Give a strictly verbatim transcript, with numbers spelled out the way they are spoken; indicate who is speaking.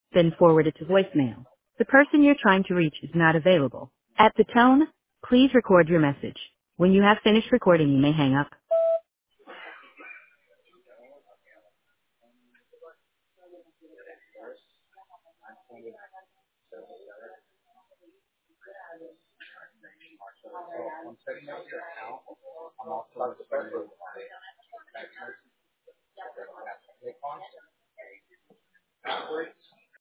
Speaker 1: been forwarded to voicemail. The person you're trying to reach is not available. At the tone, please record your message. When you have finished recording, you may hang up.
Speaker 2: So I'm setting up your account. I'm also